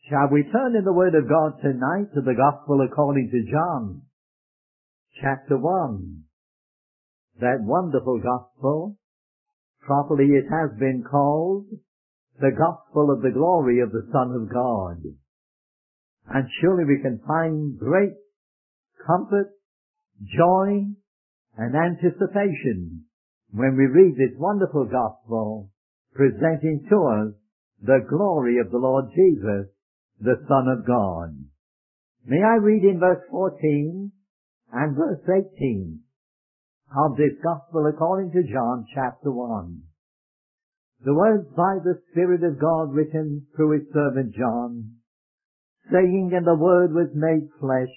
Shall we turn in the Word of God tonight to the Gospel according to John, chapter 1. That wonderful Gospel, properly it has been called the Gospel of the glory of the Son of God. And surely we can find great comfort, joy, and anticipation when we read this wonderful Gospel presenting to us the glory of the Lord Jesus, the Son of God. May I read in verse 14 and verse 18 of this Gospel according to John chapter 1. The words by the Spirit of God written through His servant John, saying, "And the Word was made flesh,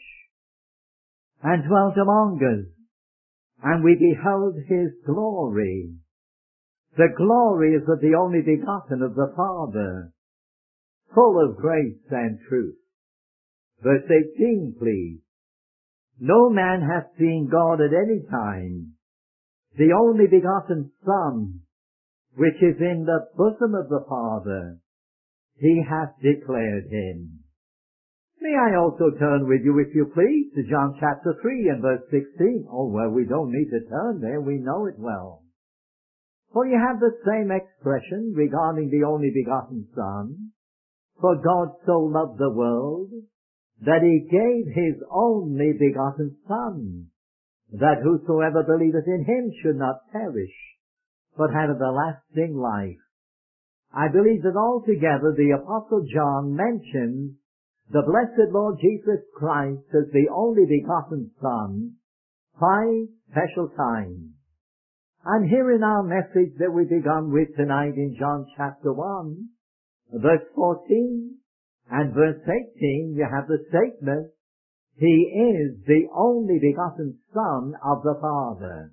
and dwelt among us, and we beheld His glory. The glory is of the only begotten of the Father, full of grace and truth." Verse 18, please. "No man hath seen God at any time. The only begotten Son, which is in the bosom of the Father, He hath declared Him." May I also turn with you, if you please, to John chapter 3 and verse 16. Oh, well, we don't need to turn there. We know it well. For you have the same expression regarding the only begotten Son. "For God so loved the world, that He gave His only begotten Son, that whosoever believeth in Him should not perish, but have everlasting life." I believe that altogether the Apostle John mentions the blessed Lord Jesus Christ as the only begotten Son 5 special times. And here in our message that we begun with tonight in John chapter 1, verse 14 and verse 18, you have the statement, "He is the only begotten Son of the Father."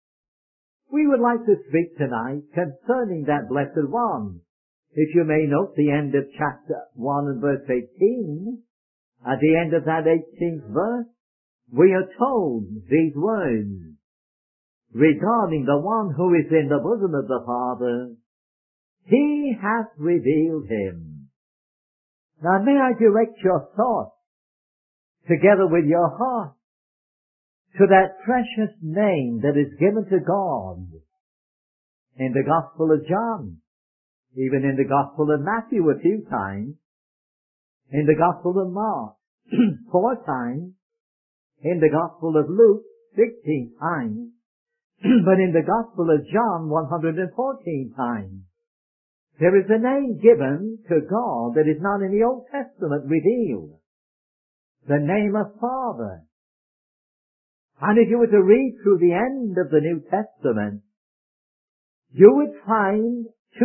We would like to speak tonight concerning that blessed one. If you may note the end of chapter 1 and verse 18, at the end of that 18th verse, we are told these words regarding the one who is in the bosom of the Father, "He hath revealed Him." Now may I direct your thoughts, together with your heart, to that precious name that is given to God in the Gospel of John, even in the Gospel of Matthew a few times, in the Gospel of Mark 4 times, in the Gospel of Luke 16 times, but in the Gospel of John 114 times. There is a name given to God that is not in the Old Testament revealed. The name of Father. And if you were to read through the end of the New Testament, you would find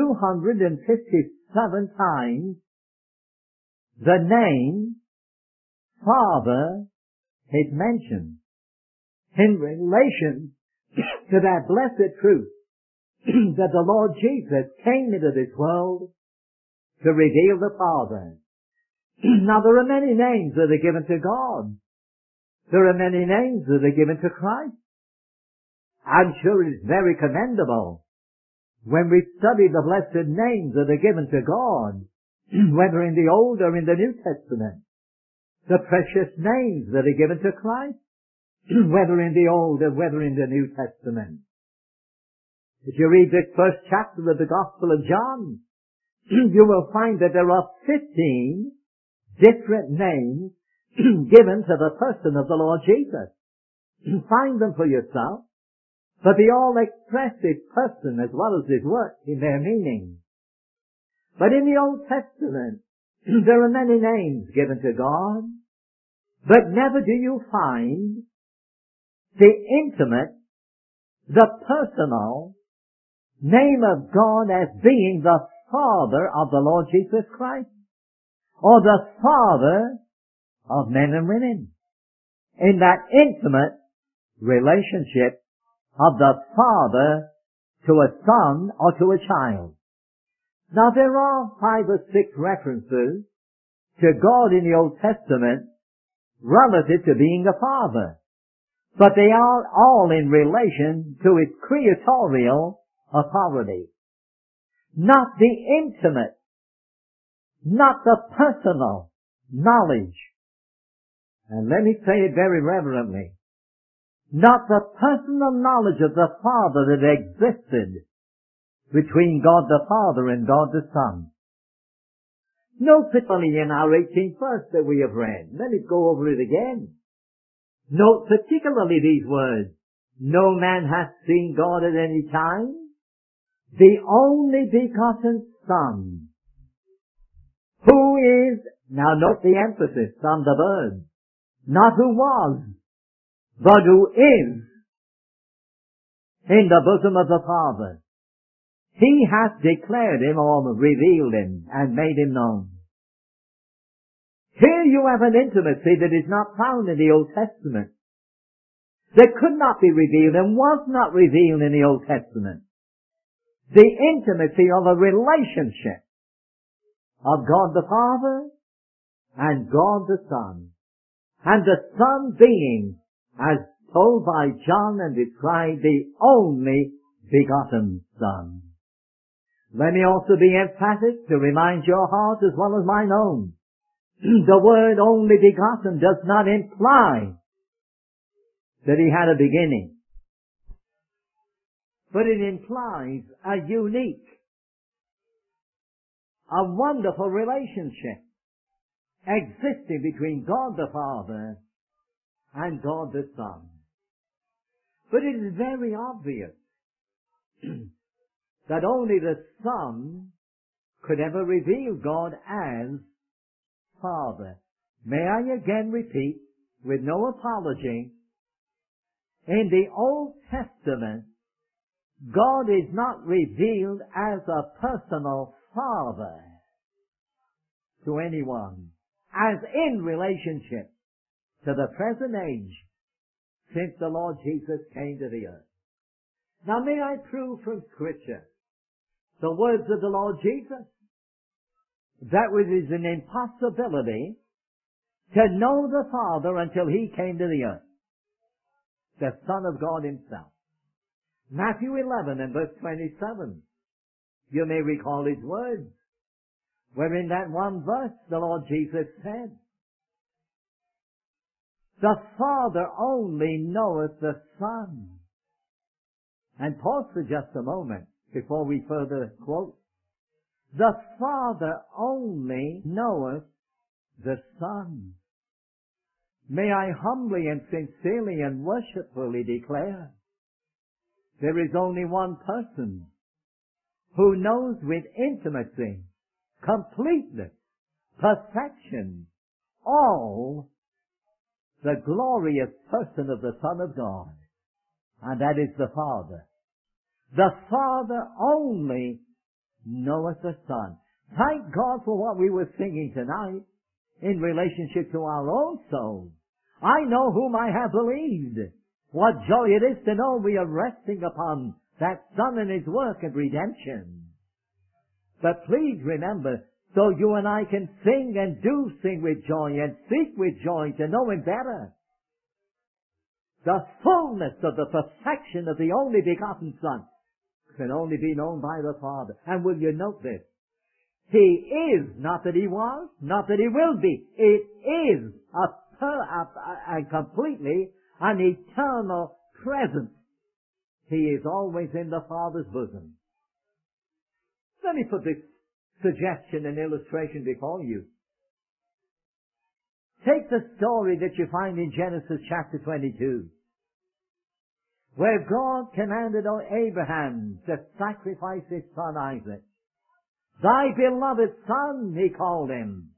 257 times the name Father is mentioned in relation to that blessed truth that the Lord Jesus came into this world to reveal the Father. Now there are many names that are given to God. There are many names that are given to Christ. I'm sure it is very commendable when we study the blessed names that are given to God, whether in the Old or in the New Testament. The precious names that are given to Christ, whether in the Old or whether in the New Testament. If you read this first chapter of the Gospel of John, you will find that there are 15 different names given to the person of the Lord Jesus. Find them for yourself, but they all express His person as well as His work in their meaning. But in the Old Testament, there are many names given to God, but never do you find the intimate, the personal name of God as being the Father of the Lord Jesus Christ, or the Father of men and women, in that intimate relationship of the Father to a son or to a child. Now there are 5 or 6 references to God in the Old Testament relative to being a Father, but they are all in relation to His creatorial authority. Not the intimate not the personal knowledge. And let me say it very reverently. Not the personal knowledge of the Father that existed between God the Father and God the Son. Note particularly in our 18th verse that we have read. Let me go over it again. Note particularly these words. No man hath seen God at any time. The only begotten Son. Who is, now note the emphasis on the verb. Not who was, but who is in the bosom of the Father. He hath declared him or revealed him and made him known. Here you have an intimacy that is not found in the Old Testament. That could not be revealed and was not revealed in the Old Testament. The intimacy of a relationship of God the Father and God the Son. And the Son being, as told by John and described, the only begotten Son. Let me also be emphatic to remind your heart as well as mine own. The word only begotten does not imply that he had a beginning. But it implies a unique, a wonderful relationship existing between God the Father and God the Son. But it is very obvious that only the Son could ever reveal God as Father. May I again repeat, with no apology, in the Old Testament, God is not revealed as a personal Father to anyone, as in relationship to the present age since the Lord Jesus came to the earth. Now may I prove from Scripture the words of the Lord Jesus, that it is an impossibility to know the Father until He came to the earth, the Son of God Himself. Matthew 11 and verse 27. You may recall His words, where in that one verse the Lord Jesus said, the Father only knoweth the Son. And pause for just a moment before we further quote. The Father only knoweth the Son. May I humbly and sincerely and worshipfully declare, there is only one person who knows with intimacy, completeness, perfection, all the glorious person of the Son of God, and that is the Father. The Father only knoweth the Son. Thank God for what we were singing tonight in relationship to our own soul. I know whom I have believed. What joy it is to know we are resting upon that Son and His work of redemption. But please remember, so you and I can sing and do sing with joy and seek with joy to know Him better, the fullness of the perfection of the only begotten Son can only be known by the Father. And will you note this? He is, not that He was, not that He will be. It is a completely an eternal presence. He is always in the Father's bosom. Let me put this suggestion and illustration before you. Take the story that you find in Genesis chapter 22, where God commanded Abraham to sacrifice his son Isaac. Thy beloved son, He called him.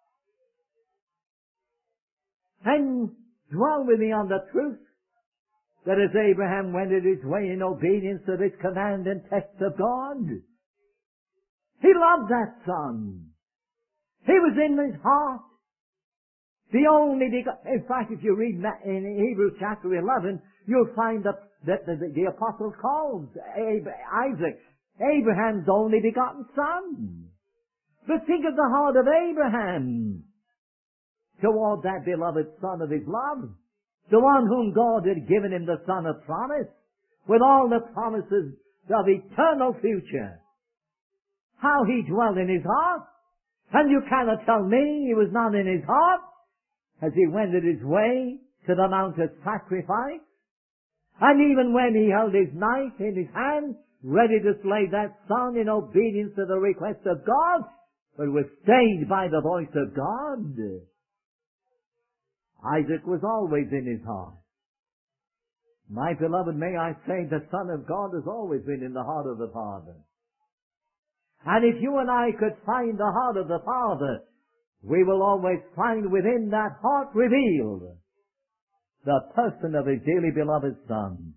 And dwell with me on the truth that as Abraham wended his way in obedience to this command and test of God, he loved that son. He was in his heart. The only begotten. In fact, if you read in Hebrews chapter 11, you'll find that the apostle calls Isaac Abraham's only begotten son. But think of the heart of Abraham toward that beloved son of his love, the one whom God had given him the son of promise, with all the promises of eternal future. How he dwelt in his heart. And you cannot tell me it was not in his heart as he wended his way to the mount of sacrifice. And even when he held his knife in his hand, ready to slay that son in obedience to the request of God, but was stayed by the voice of God. Isaac was always in his heart. My beloved, may I say, the Son of God has always been in the heart of the Father. And if you and I could find the heart of the Father, we will always find within that heart revealed the person of his dearly beloved Son.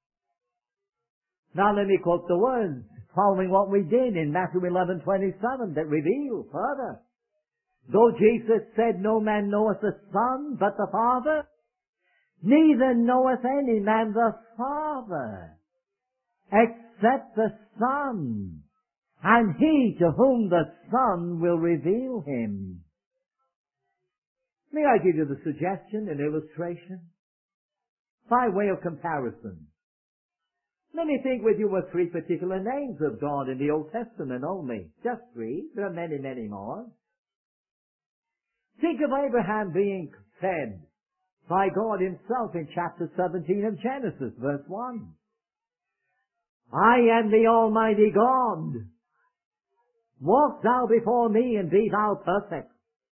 Now let me quote the words following what we did in Matthew 11:27 that reveal further. Though Jesus said, "No man knoweth the Son but the Father, neither knoweth any man the Father, except the Son, and he to whom the Son will reveal him." May I give you the suggestion, an illustration? By way of comparison. Let me think with you of three particular names of God in the Old Testament only. Just three. There are many, many more. Think of Abraham being said by God himself in chapter 17 of Genesis, verse 1. "I am the Almighty God. Walk thou before me and be thou perfect."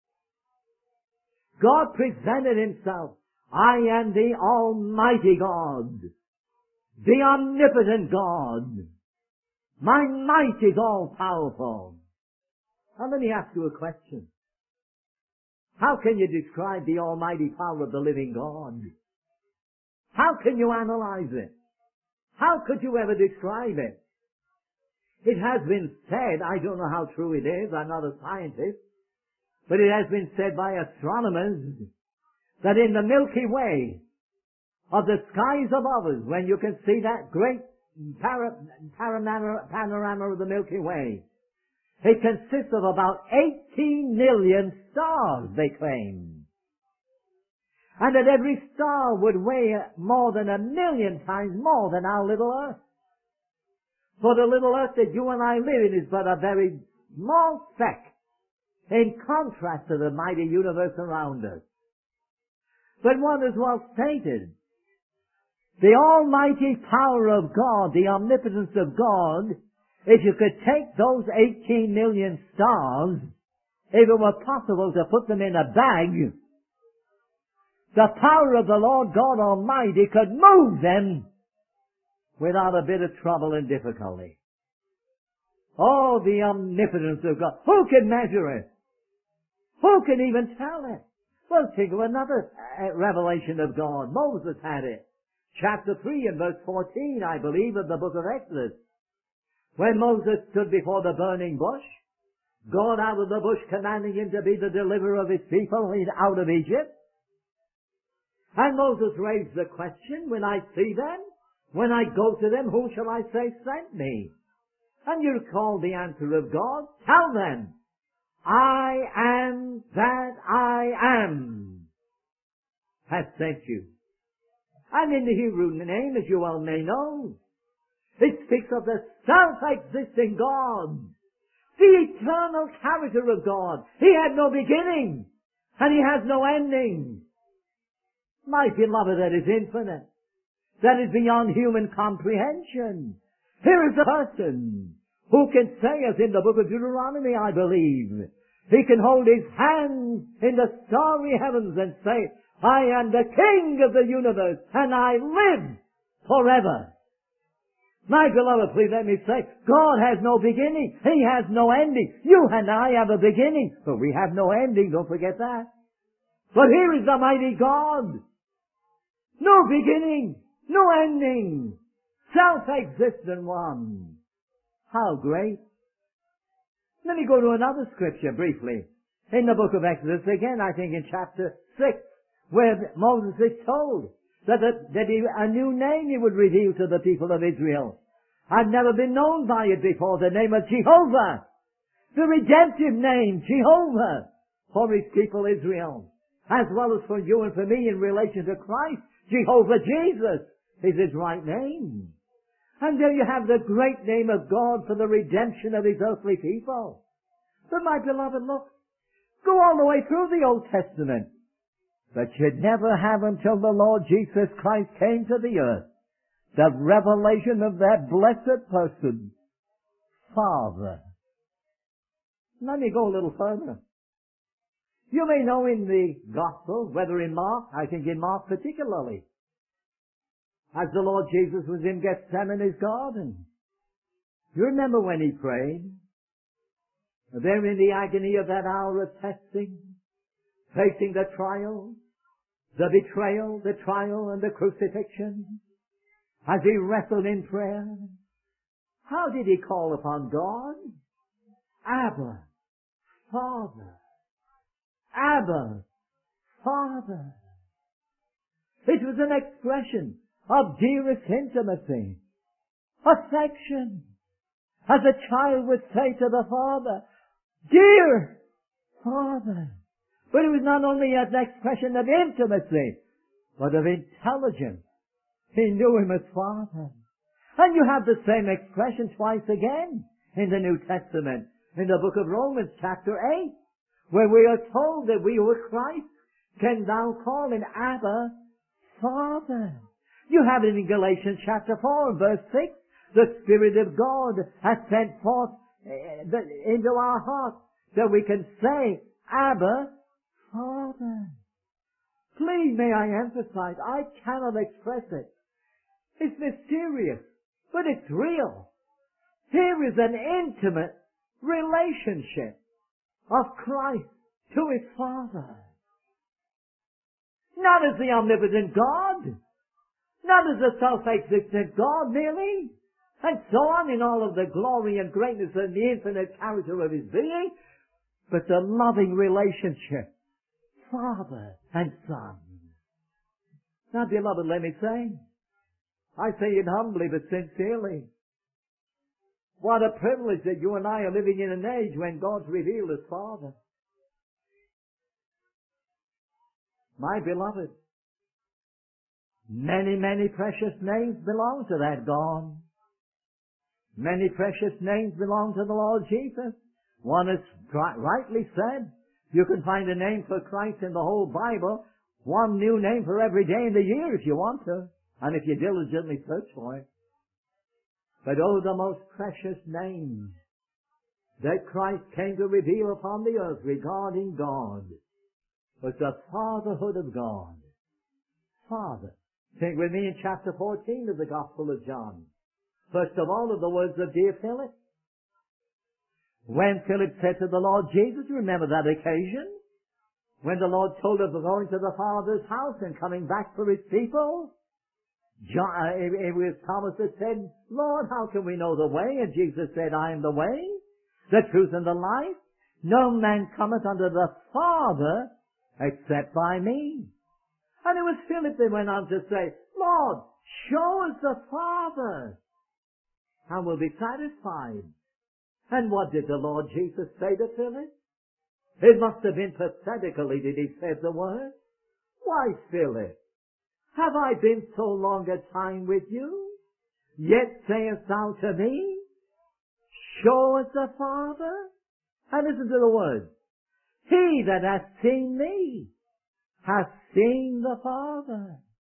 God presented himself. "I am the Almighty God, the omnipotent God. My might is all powerful." Now let me ask you a question. How can you describe the almighty power of the living God? How can you analyze it? How could you ever describe it? It has been said, I don't know how true it is, I'm not a scientist, but it has been said by astronomers that in the Milky Way of the skies above us, when you can see that great panorama of the Milky Way, it consists of about 18 million stars, they claim. And that every star would weigh more than 1,000,000 times more than our little Earth. For the little Earth that you and I live in is but a very small speck in contrast to the mighty universe around us. But one is well stated. The almighty power of God, the omnipotence of God, if you could take those 18 million stars, if it were possible to put them in a bag, the power of the Lord God Almighty could move them without a bit of trouble and difficulty. Oh, the omnipotence of God. Who can measure it? Who can even tell it? Well, think of another revelation of God. Moses had it. Chapter 3 and verse 14, I believe, of the book of Exodus. When Moses stood before the burning bush, God out of the bush commanding him to be the deliverer of his people out of Egypt. And Moses raised the question, when I see them, when I go to them, who shall I say sent me? And you recall the answer of God, tell them, I am that I am has sent you. And in the Hebrew name, as you well may know, it speaks of the self-existing God, the eternal character of God. He had no beginning, and He has no ending. My beloved, that is infinite. That is beyond human comprehension. Here is a person who can say, as in the book of Deuteronomy, I believe, he can hold his hand in the starry heavens and say, I am the King of the universe, and I live forever. My beloved, please let me say, God has no beginning. He has no ending. You and I have a beginning, but we have no ending. Don't forget that. But here is the mighty God. No beginning, no ending, self-existent one. How great. Let me go to another scripture briefly. In the book of Exodus, again, I think in chapter 6, where Moses is told that a new name he would reveal to the people of Israel. I've never been known by it before, the name of Jehovah. The redemptive name, Jehovah, for his people Israel. As well as for you and for me in relation to Christ, Jehovah Jesus is his right name. And there you have the great name of God for the redemption of his earthly people. But my beloved, look, go all the way through the Old Testament. But you'd never have until the Lord Jesus Christ came to the earth the revelation of that blessed person, Father. Let me go a little further. You may know in the Gospel, whether in Mark, I think in Mark particularly, as the Lord Jesus was in Gethsemane's garden. You remember when he prayed? There in the agony of that hour of testing, facing the trial, the betrayal, the trial, and the crucifixion, as he wrestled in prayer, how did he call upon God? Abba, Father. Abba, Father. It was an expression of dearest intimacy, affection, as a child would say to the father, dear Father. But it was not only an expression of intimacy, but of intelligence. He knew him as Father. And you have the same expression twice again in the New Testament, in the book of Romans chapter 8, where we are told that we who are Christ can now call him Abba, Father. You have it in Galatians chapter 4 and verse 6. The Spirit of God has sent forth into our hearts that we can say, Abba, Father. Please, may I emphasize, I cannot express it. It's mysterious, but it's real. Here is an intimate relationship of Christ to his Father. Not as the omnipotent God, not as a self-existent God merely, and so on in all of the glory and greatness and the infinite character of his being, but the loving relationship, Father and Son. Now, beloved, let me say, I say it humbly but sincerely, what a privilege that you and I are living in an age when God's revealed as Father. My beloved, many, many precious names belong to that God. Many precious names belong to the Lord Jesus. One has rightly said, you can find a name for Christ in the whole Bible, one new name for every day in the year if you want to, and if you diligently search for it. But oh, the most precious name that Christ came to reveal upon the earth regarding God was the fatherhood of God. Father. Think with me in chapter 14 of the Gospel of John. First of all, of the words of dear Philip. When Philip said to the Lord Jesus, remember that occasion? When the Lord told of going to the Father's house and coming back for his people? It was Thomas that said, Lord, how can we know the way? And Jesus said, I am the way, the truth, and the life. No man cometh unto the Father except by me. And it was Philip that went on to say, Lord, show us the Father, and we'll be satisfied. And what did the Lord Jesus say to Philip? It must have been pathetically that he said the word. Why, Philip, have I been so long a time with you? Yet sayest thou to me, show us the Father? And listen to the words. He that hath seen me hath seen the Father.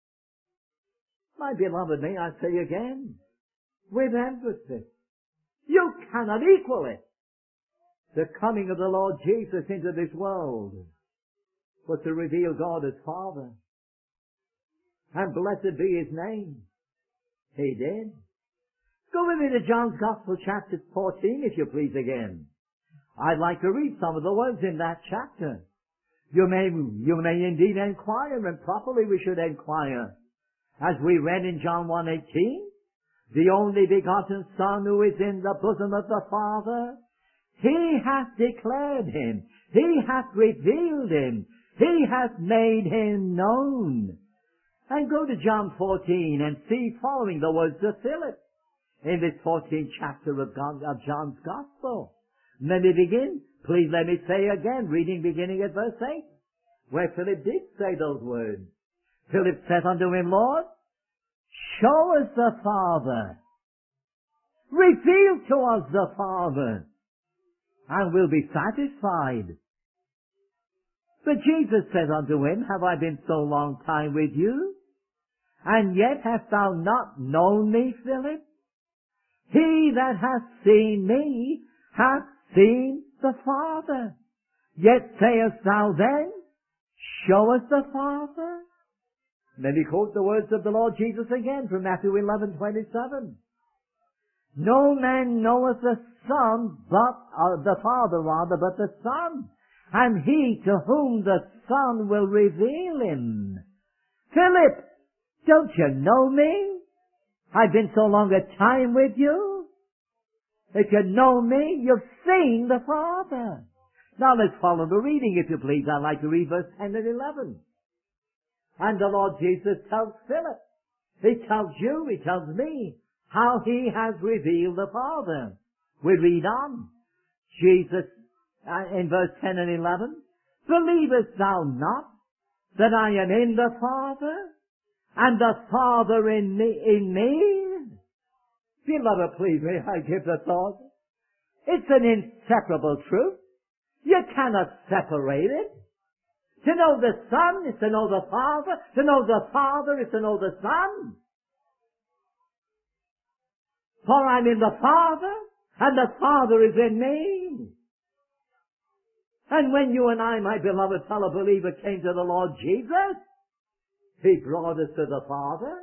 My beloved, may I say again, with emphasis, you cannot equal it. The coming of the Lord Jesus into this world was to reveal God as Father. And blessed be his name. He did. Go with me to John's Gospel chapter 14, if you please, again. I'd like to read some of the words in that chapter. You may indeed inquire, and properly we should inquire. As we read in John 1:18, the only begotten Son who is in the bosom of the Father, he hath declared him, he hath revealed him, he hath made him known. And go to John 14 and see, following the words of Philip, in this 14th chapter of John's Gospel. Let me begin. Please let me say again, reading beginning at verse 8, where Philip did say those words. Philip said unto him, Lord, show us the Father. Reveal to us the Father. and will be satisfied. But Jesus said unto him, Have I been so long time with you, and yet hast thou not known me, Philip? He that hath seen me hath seen the Father. Yet sayest thou then, Show us the Father? Let me quote the words of the Lord Jesus again from Matthew 11:27. No man knoweth the Son, the Father rather, but the Son, and he to whom the Son will reveal him. Philip, don't you know me? I've been so long a time with you. If you know me, you've seen the Father. Now let's follow the reading, if you please. I'd like to read verse 10 and 11. And the Lord Jesus tells Philip, He tells you, He tells me, how He has revealed the Father. We read on. Jesus, in verse 10 and 11, Believest thou not that I am in the Father, and the Father in me? Beloved, please, may I give the thought? It's an inseparable truth. You cannot separate it. To know the Son is to know the Father. To know the Father is to know the Son. For I'm in the Father, and the Father is in me. And when you and I, my beloved fellow believer, came to the Lord Jesus, He brought us to the Father.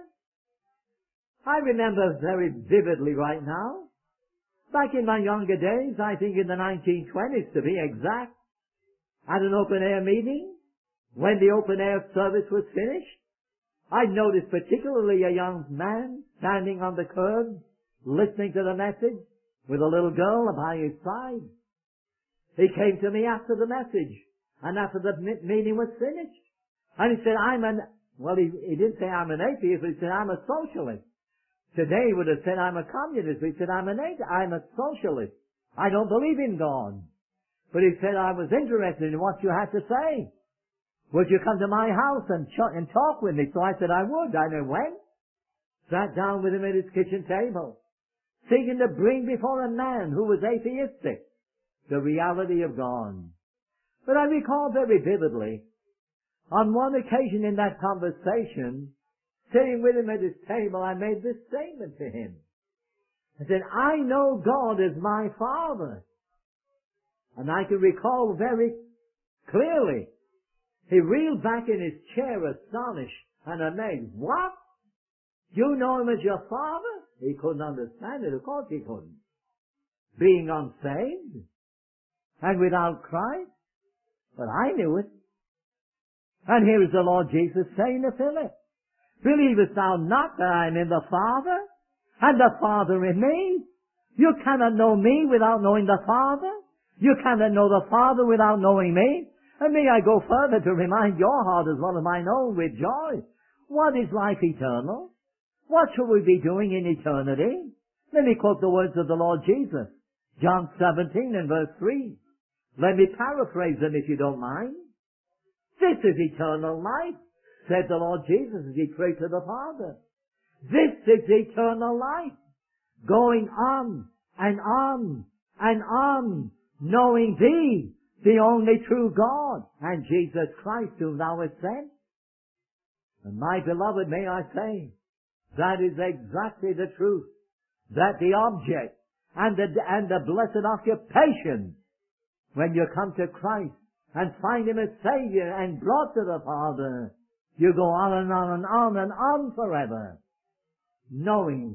I remember very vividly right now, back in my younger days, I think in the 1920s to be exact, at an open-air meeting, when the open-air service was finished, I noticed particularly a young man standing on the curb, listening to the message, with a little girl by his side. He came to me after the message, and after the meeting was finished, and he said, he didn't say I'm an atheist, but he said, I'm a socialist. Today he would have said, I'm a communist. He said, I'm a socialist. I don't believe in God. But he said, I was interested in what you had to say. Would you come to my house and talk with me? So I said, I would. I then went, sat down with him at his kitchen table, seeking to bring before a man who was atheistic the reality of God. But I recall very vividly, on one occasion in that conversation, sitting with him at his table, I made this statement to him. I said, I know God is my Father. And I can recall very clearly, he reeled back in his chair astonished and amazed. What? You know Him as your Father? He couldn't understand it. Of course he couldn't. Being unsaved and without Christ. But I knew it. And here is the Lord Jesus saying to Philip, Believest thou not that I am in the Father, and the Father in me? You cannot know me without knowing the Father. You cannot know the Father without knowing me. And may I go further to remind your heart as well as mine own with joy. What is life eternal? What shall we be doing in eternity? Let me quote the words of the Lord Jesus. John 17 and verse 3. Let me paraphrase them if you don't mind. This is eternal life, said the Lord Jesus as He prayed to the Father. This is eternal life, going on and on and on, knowing Thee, the only true God, and Jesus Christ whom Thou hast sent. And my beloved, may I say, that is exactly the truth, that the object and the blessed occupation when you come to Christ and find Him as Savior and brought to the Father, you go on and on and on and on forever, knowing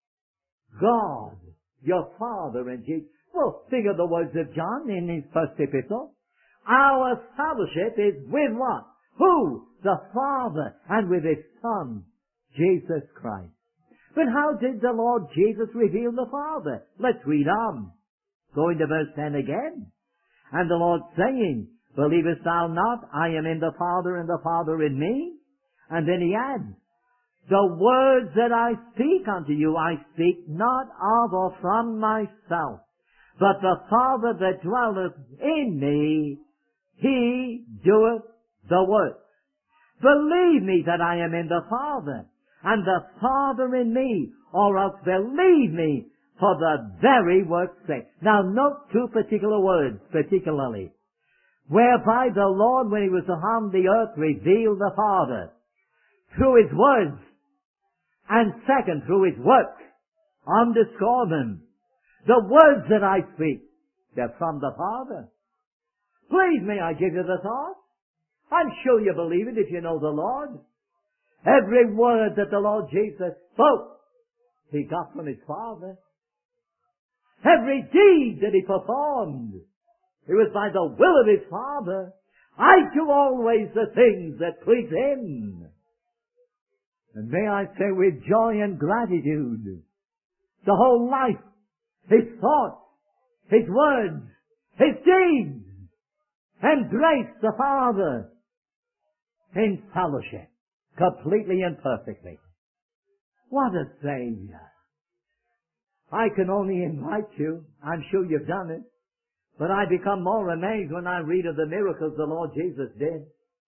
God, your Father, and Jesus. Well, think of the words of John in his first epistle. Our fellowship is with what? Who? The Father, and with His Son, Jesus Christ. But how did the Lord Jesus reveal the Father? Let's read on. Go into verse 10 again. And the Lord saying, Believest thou not, I am in the Father, and the Father in me? And then He adds, The words that I speak unto you, I speak not of or from myself, but the Father that dwelleth in me, He doeth the works. Believe me that I am in the Father, and the Father in me, or else believe me for the very work's sake. Now note two particular words, particularly. Whereby the Lord, when He was upon the earth, revealed the Father through His words, and second, through His work. Underscore them. The words that I speak, they're from the Father. Please, may I give you the thought? I'm sure you believe it if you know the Lord. Every word that the Lord Jesus spoke, He got from His Father. Every deed that He performed, it was by the will of His Father. I do always the things that please Him. And may I say with joy and gratitude, the whole life, His thoughts, His words, His deeds, embrace the Father in fellowship, completely and perfectly. What a Savior! I can only invite you, I'm sure you've done it, but I become more amazed when I read of the miracles the Lord Jesus did.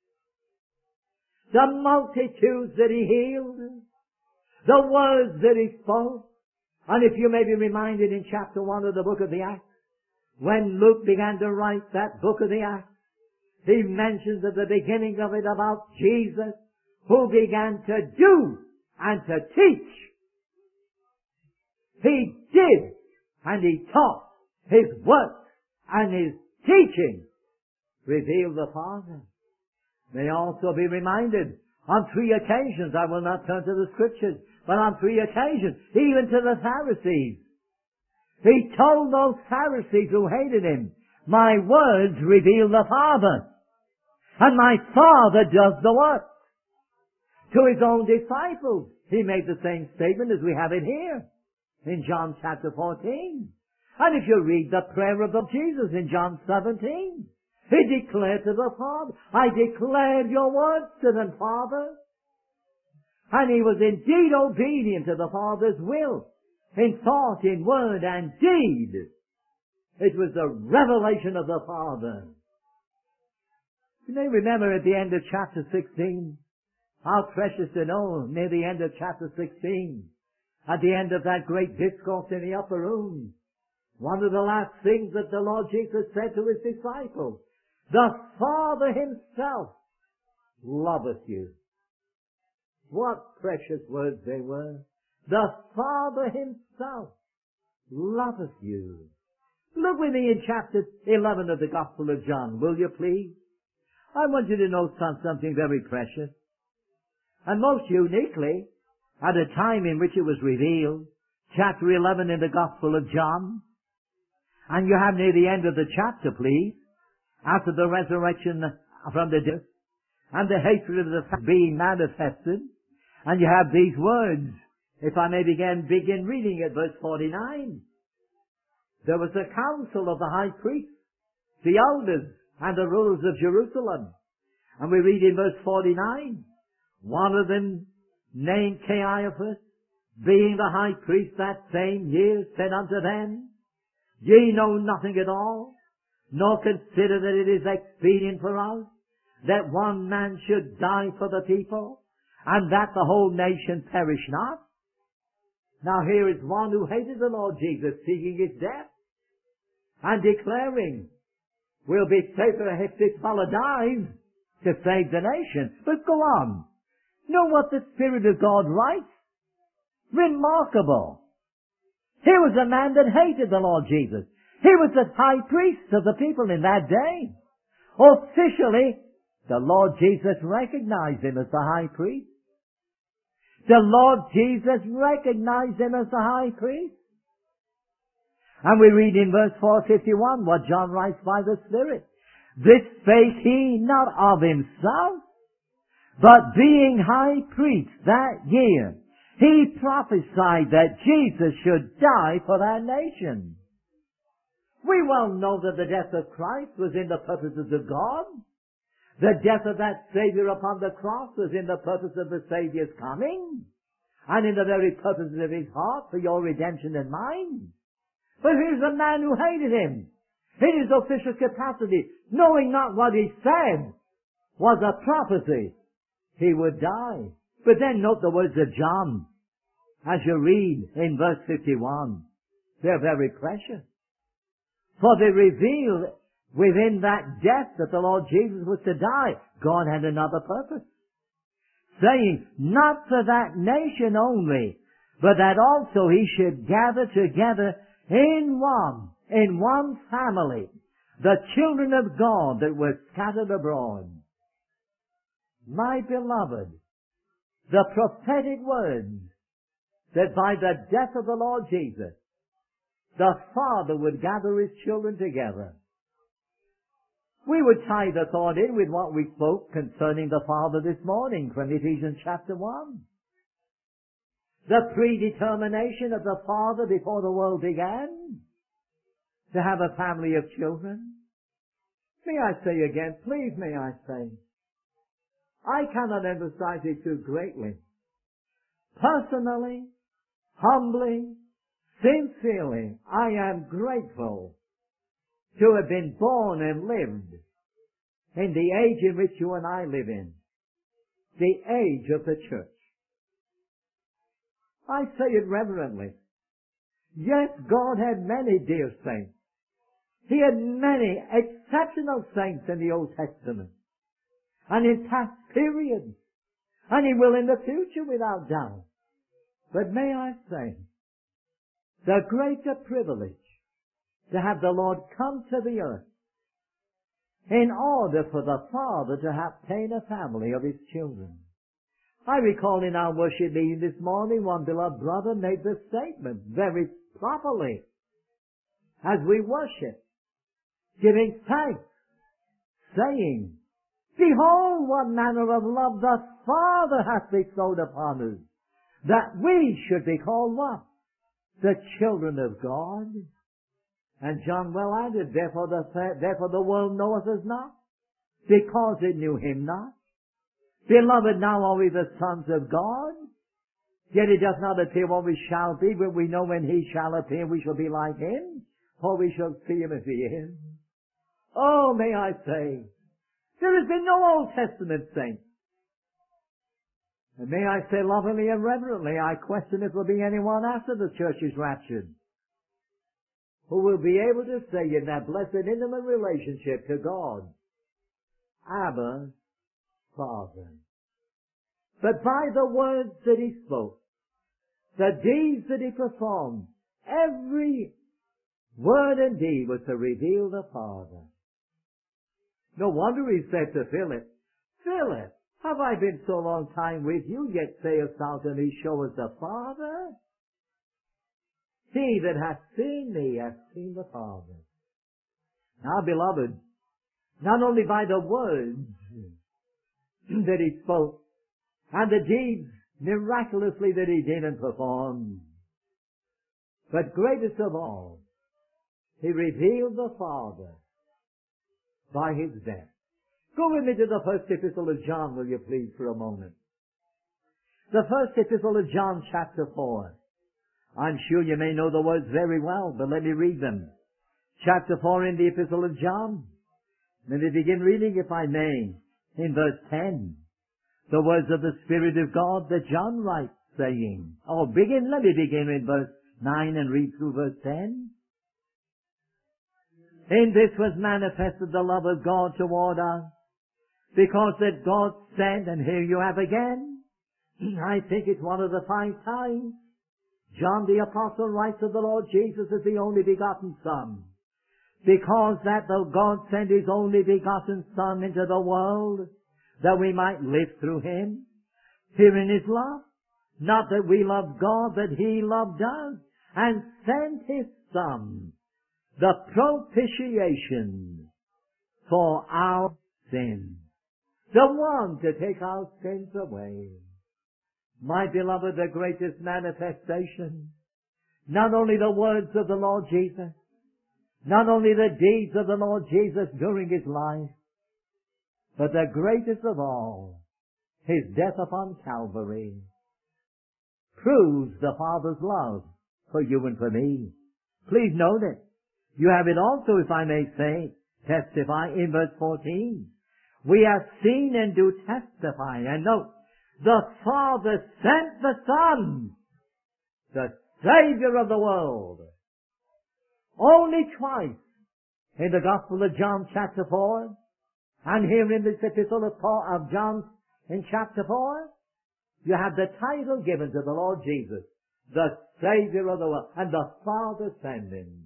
The multitudes that He healed, the words that He spoke. And if you may be reminded in chapter 1 of the book of the Acts, when Luke began to write that book of the Acts, he mentions at the beginning of it about Jesus, who began to do and to teach. He did and He taught. His work and His teaching revealed the Father. May also be reminded, on 3 occasions, I will not turn to the Scriptures, but on 3 occasions, even to the Pharisees, He told those Pharisees who hated Him, my words reveal the Father, and my Father does the work. To His own disciples, He made the same statement as we have it here, in John chapter 14. And if you read the prayer of Jesus in John 17, He declared to the Father, I declared your words to them, Father. And He was indeed obedient to the Father's will, in thought, in word, and deed. It was the revelation of the Father. You may remember at the end of chapter 16, how precious to know, near the end of chapter 16, at the end of that great discourse in the upper room, one of the last things that the Lord Jesus said to His disciples, the Father Himself loveth you. What precious words they were. The Father Himself loveth you. Look with me in chapter 11 of the Gospel of John, will you please? I want you to note something very precious. And most uniquely, at a time in which it was revealed, chapter 11 in the Gospel of John. And you have near the end of the chapter, please, after the resurrection from the dead, and the hatred of the being manifested, and you have these words. If I may begin reading at verse 49. There was a council of the high priests, the elders, and the rulers of Jerusalem. And we read in verse 49, one of them, named Caiaphas, being the high priest that same year, said unto them, Ye know nothing at all, nor consider that it is expedient for us that one man should die for the people, and that the whole nation perish not. Now here is one who hated the Lord Jesus, seeking His death, and declaring, we'll be safer if this fellow dies to save the nation. But go on. Know what the Spirit of God writes? Remarkable. Here was a man that hated the Lord Jesus. He was the high priest of the people in that day. Officially, the Lord Jesus recognized him as the high priest. The Lord Jesus recognized him as the high priest. And we read in verse 451 what John writes by the Spirit. This spake he not of himself, but being high priest that year, he prophesied that Jesus should die for that nation. We well know that the death of Christ was in the purposes of God. The death of that Savior upon the cross was in the purpose of the Savior's coming, and in the very purposes of His heart for your redemption and mine. But here's a man who hated Him in his official capacity, knowing not what he said was a prophecy. He would die. But then note the words of John as you read in verse 51. They're very precious. For they reveal within that death that the Lord Jesus was to die, God had another purpose. Saying, not for that nation only, but that also He should gather together in one family, the children of God that were scattered abroad. My beloved, the prophetic words that by the death of the Lord Jesus, the Father would gather His children together. We would tie the thought in with what we spoke concerning the Father this morning from Ephesians chapter 1. The predetermination of the Father before the world began to have a family of children. May I say again, please may I say, I cannot emphasize it too greatly. Personally, humbly, sincerely, I am grateful to have been born and lived in the age in which you and I live in, the age of the church. I say it reverently. Yes, God had many dear saints. He had many exceptional saints in the Old Testament and in past periods, and He will in the future without doubt. But may I say, the greater privilege to have the Lord come to the earth in order for the Father to obtain a family of His children. I recall in our worship meeting this morning, one beloved brother made this statement very properly as we worship, giving thanks, saying, Behold what manner of love the Father hath bestowed upon us, that we should be called what? The children of God. And John well added, therefore the world knoweth us not, because it knew Him not. Beloved, now are we the sons of God, yet it does not appear what we shall be, but we know when He shall appear we shall be like Him, for we shall see Him as He is. Oh, may I say, there has been no Old Testament saint. And may I say lovingly and reverently, I question if there will be anyone after the church is raptured who will be able to say in that blessed intimate relationship to God, Abba, Father. But by the words that He spoke, the deeds that He performed, every word and deed was to reveal the Father. No wonder He said to Philip, Philip, have I been so long time with you, yet sayest thou to me, show us the Father? He that hath seen me hath seen the Father. Now, beloved, not only by the words that He spoke, and the deeds miraculously that He did and performed, but greatest of all, He revealed the Father by His death. Go with me to the first epistle of John, will you please, for a moment. The first epistle of John, chapter 4. I'm sure you may know the words very well, but let me read them. Chapter 4 in the epistle of John. Let me begin reading, if I may, in verse 10. The words of the Spirit of God that John writes, saying, let me begin in verse 9 and read through verse 10. In this was manifested the love of God toward us, because that God sent, and here you have again, I think it's one of the 5 times, John the Apostle writes of the Lord Jesus as the only begotten Son, because that though God sent His only begotten Son into the world, that we might live through Him. Herein is love, not that we loved God, but He loved us, and sent His Son, the propitiation for our sins, the one to take our sins away. My beloved, the greatest manifestation, not only the words of the Lord Jesus, not only the deeds of the Lord Jesus during His life, but the greatest of all, His death upon Calvary, proves the Father's love for you and for me. Please note it. You have it also, if I may say, testify in verse 14. We have seen and do testify. And note, the Father sent the Son, the Savior of the world, Only twice in the Gospel of John chapter 4 and here in this epistle of John in chapter 4, you have the title given to the Lord Jesus, the Savior of the world, and the Father sent him.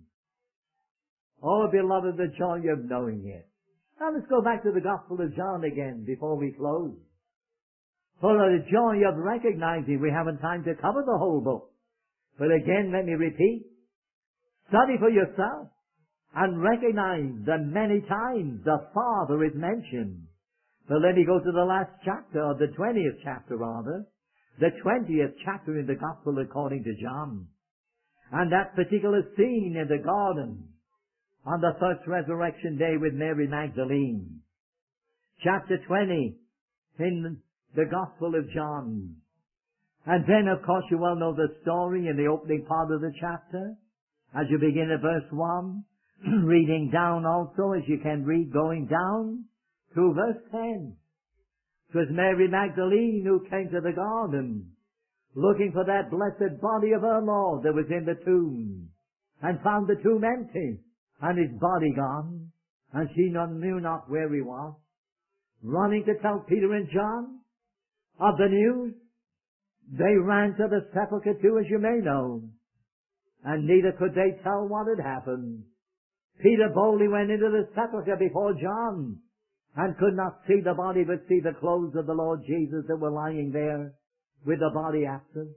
Oh, beloved, the joy of knowing it. Now let's go back to the Gospel of John again before we close. For the joy of recognizing we haven't time to cover the whole book. But again, let me repeat, study for yourself and recognize that many times the Father is mentioned. But let me go to the last chapter, or the 20th chapter rather, the 20th chapter in the Gospel according to John. And that particular scene in the garden on the first resurrection day with Mary Magdalene. Chapter 20 in the Gospel of John. And then, of course, you well know the story in the opening part of the chapter. As you begin at verse 1, reading down also, as you can read, going down through verse 10. It was Mary Magdalene who came to the garden, looking for that blessed body of her Lord that was in the tomb, and found the tomb empty, and his body gone, and she knew not where he was. Running to tell Peter and John of the news, they ran to the sepulchre too, as you may know, and neither could they tell what had happened. Peter boldly went into the sepulchre before John, and could not see the body, but see the clothes of the Lord Jesus that were lying there, with the body absent.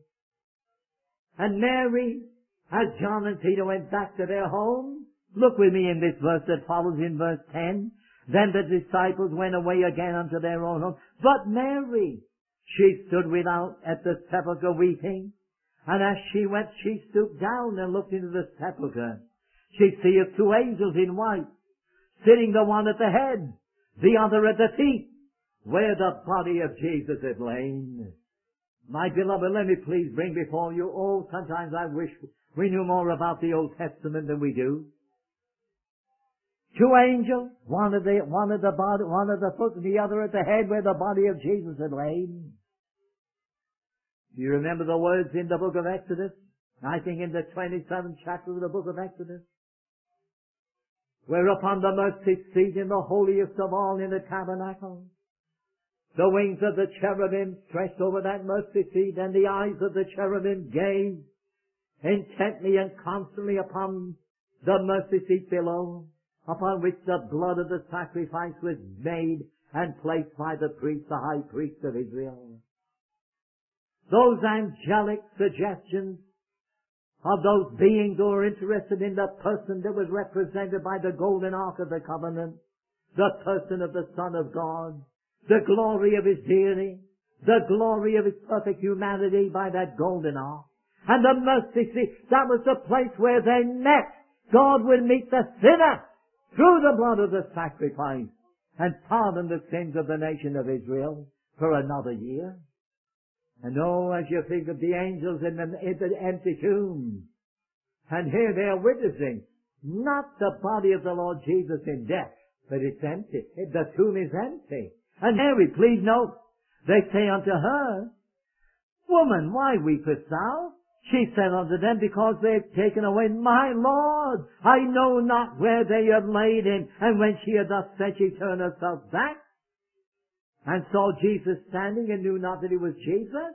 And Mary, as John and Peter went back to their home, look with me in this verse that follows in verse 10. Then the disciples went away again unto their own home. But Mary, she stood without at the sepulchre weeping. And as she went, she stooped down and looked into the sepulchre. She seeth two angels in white, sitting the one at the head, the other at the feet, where the body of Jesus had lain. My beloved, let me please bring before you, sometimes I wish we knew more about the Old Testament than we do. Two angels, one at the foot and the other at the head, where the body of Jesus had lain. Do you remember the words in the book of Exodus? I think in the 27th chapter of the book of Exodus. Where upon the mercy seat in the holiest of all in the tabernacle, the wings of the cherubim stretched over that mercy seat, and the eyes of the cherubim gazed intently and constantly upon the mercy seat below, upon which the blood of the sacrifice was made and placed by the priest, the high priest of Israel. Those angelic suggestions of those beings who were interested in the person that was represented by the golden ark of the covenant, the person of the Son of God, the glory of his deity, the glory of his perfect humanity by that golden ark, and the mercy seat, that was the place where they met. God would meet the sinner through the blood of the sacrifice and pardon the sins of the nation of Israel for another year. And as you think of the angels in the empty tomb, and here they are witnessing not the body of the Lord Jesus in death, but it's empty. The tomb is empty. And Mary, please note, they say unto her, Woman, why weepest thou? She said unto them, Because they have taken away my Lord. I know not where they have laid him. And when she had thus said, she turned herself back, and saw Jesus standing, and knew not that he was Jesus.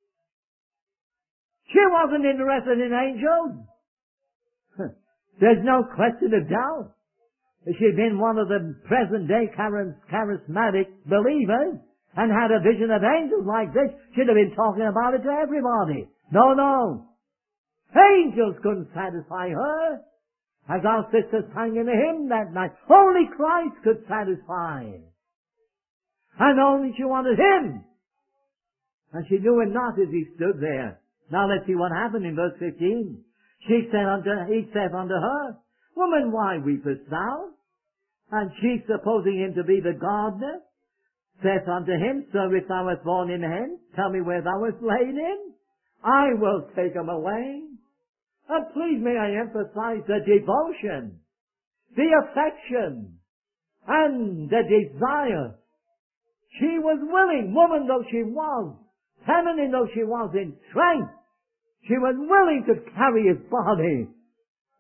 She wasn't interested in angels. There's no question of doubt. If she'd been one of the present-day charismatic believers and had a vision of angels like this, she'd have been talking about it to everybody. No. Angels couldn't satisfy her. As our sisters sang in the hymn that night, only Christ could satisfy. And only she wanted him. And she knew him not as he stood there. Now let's see what happened in verse 15. He said unto her, Woman, why weepest thou? And she, supposing him to be the gardener, saith unto him, Sir, if thou hast borne him hence, tell me where thou hast laid him. I will take him away. And please may I emphasize the devotion, the affection, and the desire. She was willing, woman though she was, feminine though she was in strength, she was willing to carry his body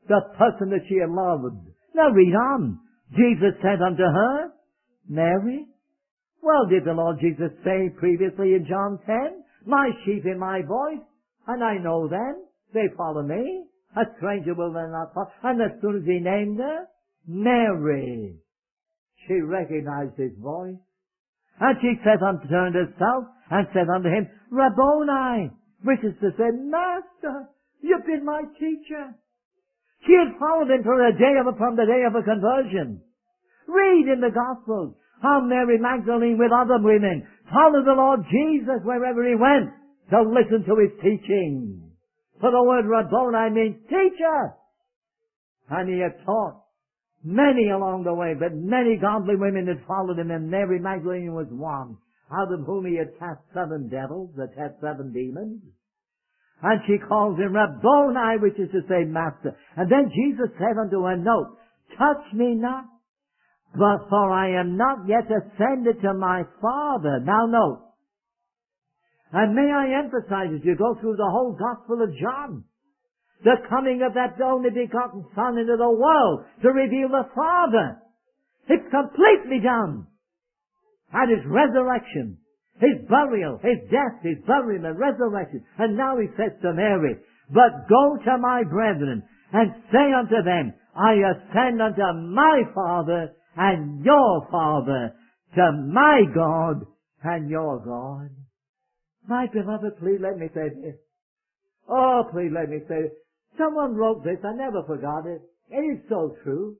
the person that she had loved. Now read on. Jesus said unto her, Mary. Well, did the Lord Jesus say previously in John 10, my sheep hear my voice, and I know them, they follow me. A stranger will they not follow. And as soon as he named her, Mary, she recognized his voice. And she turned herself and said unto him, Rabboni, which is to say, Master, you've been my teacher. She had followed him from the day of her conversion. Read in the Gospels how Mary Magdalene with other women followed the Lord Jesus wherever he went to listen to his teaching. For the word Rabboni means teacher. And he had taught many along the way, but many godly women had followed him, and Mary Magdalene was one, out of whom he had cast 7 devils, that had 7 demons. And she calls him Rabboni, which is to say, Master. And then Jesus said unto her, note, touch me not, but for I am not yet ascended to my Father. Now note. And may I emphasize, as you go through the whole Gospel of John, the coming of that only begotten Son into the world to reveal the Father. It's completely done. And his resurrection, his burial, his death, his burial and resurrection. And now he says to Mary, but go to my brethren and say unto them, I ascend unto my Father and your Father, to my God and your God. My beloved, please let me say this. Oh, please let me say this. Someone wrote this. I never forgot it. It is so true.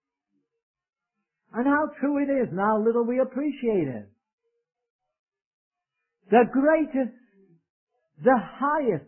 And how true it is, and how little we appreciate it. The greatest, the highest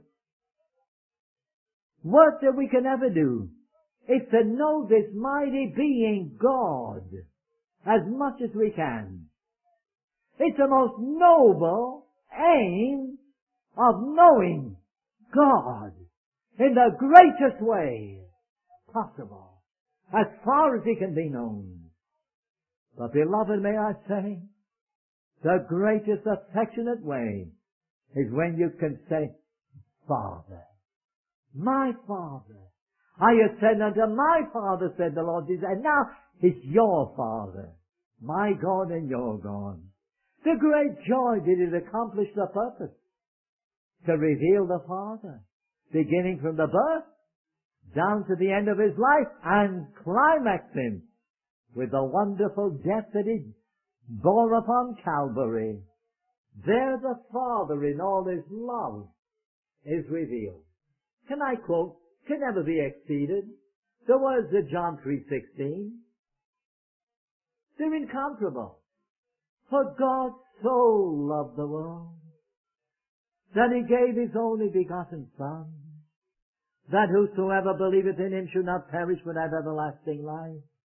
work that we can ever do is to know this mighty being God as much as we can. It's the most noble aim of knowing God in the greatest way possible, as far as he can be known. But beloved, may I say, the greatest affectionate way is when you can say, Father, my Father. I ascend unto my Father, said the Lord Jesus, and now it's your Father, my God and your God. The great joy did it accomplish the purpose, to reveal the Father, beginning from the birth down to the end of his life, and climax him with the wonderful death that he bore upon Calvary. There the Father in all his love is revealed. Can I quote, can never be exceeded, the words of John 3:16. They're incomparable. For God so loved the world that he gave his only begotten Son, that whosoever believeth in him should not perish but have everlasting life.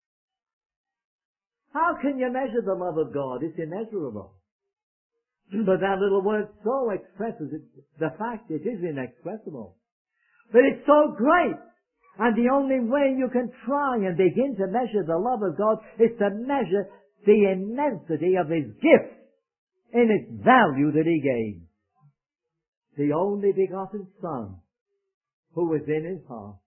How can you measure the love of God? It's immeasurable. But that little word so expresses it, the fact it is inexpressible. But it's so great. And the only way you can try and begin to measure the love of God is to measure the immensity of his gift in its value that he gave. The only begotten Son who was in his heart.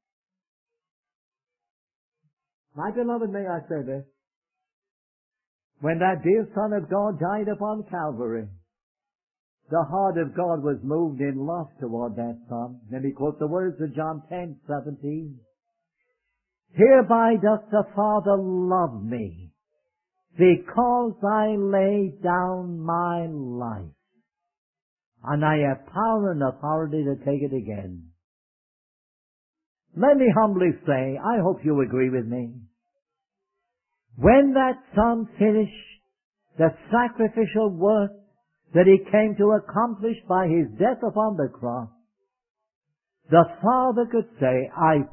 My beloved, may I say this? When that dear Son of God died upon Calvary, the heart of God was moved in love toward that Son. Let me quote the words of John 10:17. Hereby doth the Father love me, because I lay down my life, and I have power and authority to take it again. Let me humbly say, I hope you agree with me. When that Son finished the sacrificial work that he came to accomplish by his death upon the cross, the Father could say, I